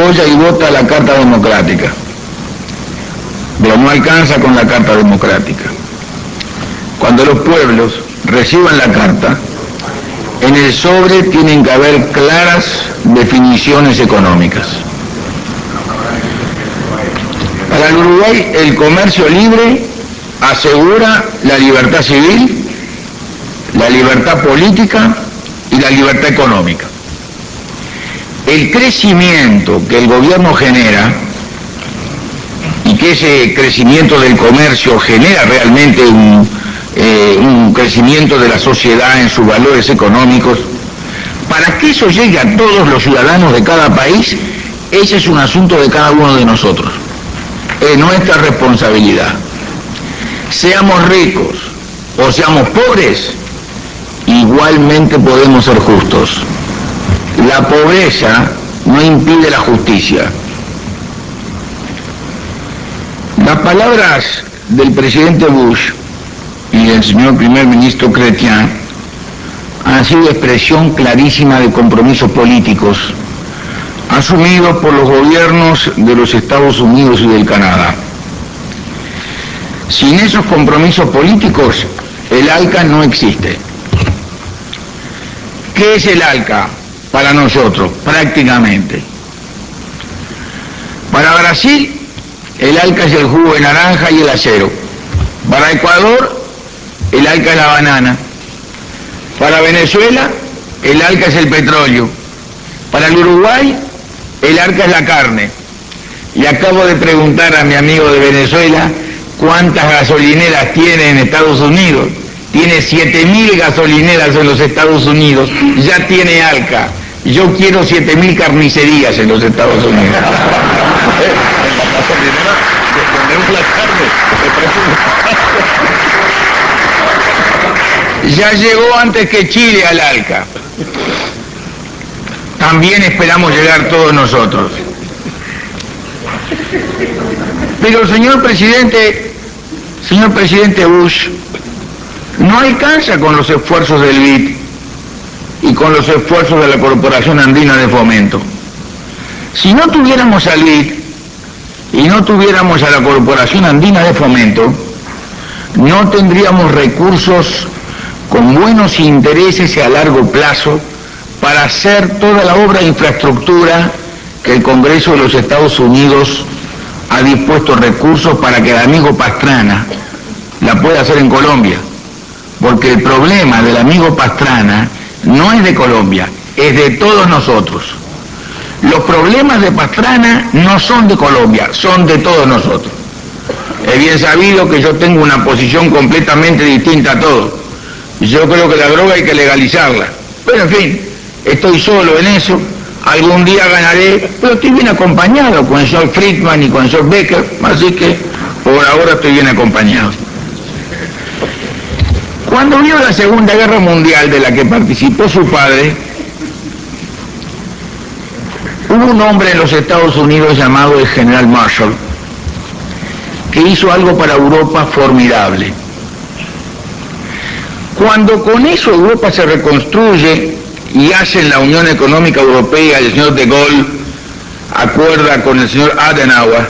apoya y vota la Carta Democrática, pero no alcanza con la Carta Democrática. Cuando los pueblos reciban la Carta, en el sobre tienen que haber claras definiciones económicas. Para el Uruguay, el comercio libre asegura la libertad civil, la libertad política y la libertad económica. El crecimiento que el gobierno genera y que ese crecimiento del comercio genera realmente un crecimiento de la sociedad en sus valores económicos, para que eso llegue a todos los ciudadanos de cada país, ese es un asunto de cada uno de nosotros. Es nuestra responsabilidad. Seamos ricos o seamos pobres, igualmente podemos ser justos. La pobreza no impide la justicia. Las palabras del presidente Bush y del señor primer ministro Chrétien han sido expresión clarísima de compromisos políticos asumidos por los gobiernos de los Estados Unidos y del Canadá. Sin esos compromisos políticos, el ALCA no existe. ¿Qué es el ALCA para nosotros, prácticamente? Para Brasil, el ALCA es el jugo de naranja y el acero. Para Ecuador, el ALCA es la banana. Para Venezuela, el ALCA es el petróleo. Para el Uruguay, el ALCA es la carne. Y acabo de preguntar a mi amigo de Venezuela cuántas gasolineras tiene en Estados Unidos. Tiene 7.000 gasolineras en los Estados Unidos. Ya tiene ALCA. Yo quiero 7.000 carnicerías en los Estados Unidos. Ya llegó antes que Chile al ALCA. También esperamos llegar todos nosotros. Pero señor presidente Bush, no alcanza con los esfuerzos del BID y con los esfuerzos de la Corporación Andina de Fomento. Si no tuviéramos al BID y no tuviéramos a la Corporación Andina de Fomento, no tendríamos recursos con buenos intereses y a largo plazo para hacer toda la obra de infraestructura que el Congreso de los Estados Unidos ha dispuesto recursos para que el amigo Pastrana la pueda hacer en Colombia. Porque el problema del amigo Pastrana no es de Colombia, es de todos nosotros. Los problemas de Pastrana no son de Colombia, son de todos nosotros. Es bien sabido que yo tengo una posición completamente distinta a todos. Yo creo que la droga hay que legalizarla. Pero en fin, estoy solo en eso. Algún día ganaré, pero estoy bien acompañado con el señor Friedman y con el señor Becker, así que por ahora estoy bien acompañado. Cuando vino la Segunda Guerra Mundial, de la que participó su padre, hubo un hombre en los Estados Unidos llamado el general Marshall, que hizo algo para Europa formidable. Cuando con eso Europa se reconstruye y hacen la Unión Económica Europea, el señor de Gaulle acuerda con el señor Adenauer,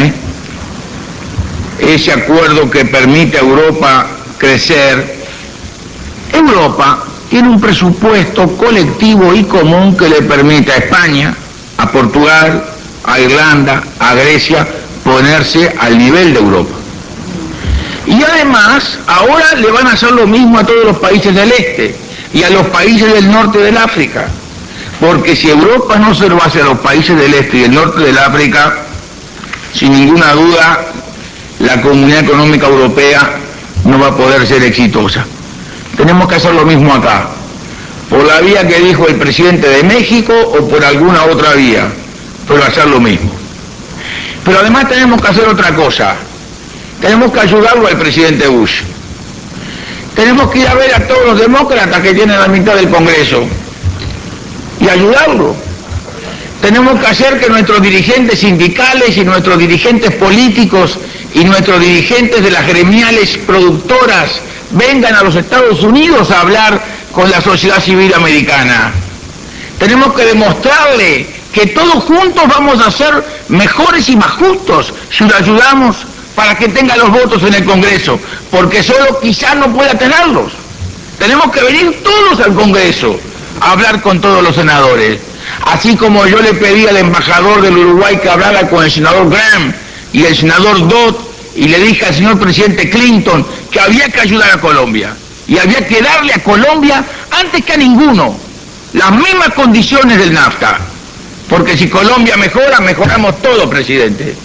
ese acuerdo que permite a Europa crecer, Europa tiene un presupuesto colectivo y común que le permite a España, a Portugal, a Irlanda, a Grecia, ponerse al nivel de Europa. Y además, ahora le van a hacer lo mismo a todos los países del este y a los países del norte del África. Porque si Europa no se lo hace a los países del este y del norte del África, sin ninguna duda, la Comunidad Económica Europea no va a poder ser exitosa. Tenemos que hacer lo mismo acá, por la vía que dijo el presidente de México o por alguna otra vía, pero hacer lo mismo. Pero además tenemos que hacer otra cosa. Tenemos que ayudarlo al presidente Bush. Tenemos que ir a ver a todos los demócratas que tienen la mitad del Congreso y ayudarlo. Tenemos que hacer que nuestros dirigentes sindicales y nuestros dirigentes políticos y nuestros dirigentes de las gremiales productoras vengan a los Estados Unidos a hablar con la sociedad civil americana. Tenemos que demostrarle que todos juntos vamos a ser mejores y más justos si lo ayudamos para que tenga los votos en el Congreso, porque solo quizás no pueda tenerlos. Tenemos que venir todos al Congreso a hablar con todos los senadores. Así como yo le pedí al embajador del Uruguay que hablara con el senador Graham y el senador Dodd, y le dije al señor presidente Clinton que había que ayudar a Colombia, y había que darle a Colombia, antes que a ninguno, las mismas condiciones del NAFTA. Porque si Colombia mejora, mejoramos todo, presidente.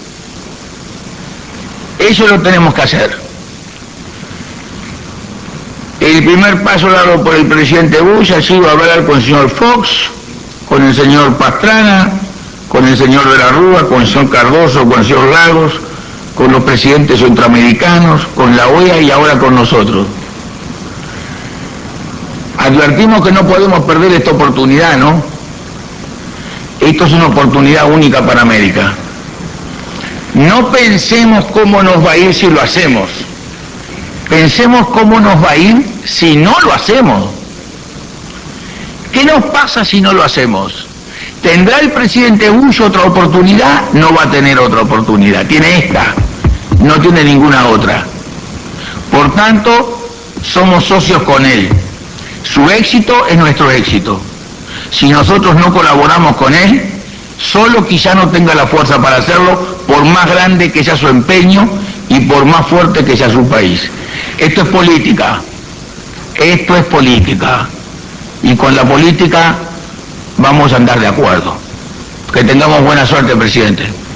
Eso lo tenemos que hacer. El primer paso dado por el presidente Bush ha sido hablar con el señor Fox, con el señor Pastrana, con el señor de la Rúa, con el señor Cardoso, con el señor Lagos, con los presidentes centroamericanos, con la OEA y ahora con nosotros. Advertimos que no podemos perder esta oportunidad, ¿no? Esto es una oportunidad única para América. No pensemos cómo nos va a ir si lo hacemos. Pensemos cómo nos va a ir si no lo hacemos. ¿Qué nos pasa si no lo hacemos? ¿Tendrá el presidente Bush otra oportunidad? No va a tener otra oportunidad. Tiene esta, no tiene ninguna otra. Por tanto, somos socios con él. Su éxito es nuestro éxito. Si nosotros no colaboramos con él, solo quizá no tenga la fuerza para hacerlo, por más grande que sea su empeño y por más fuerte que sea su país. Esto es política. Esto es política. Y con la política vamos a andar de acuerdo. Que tengamos buena suerte, presidente.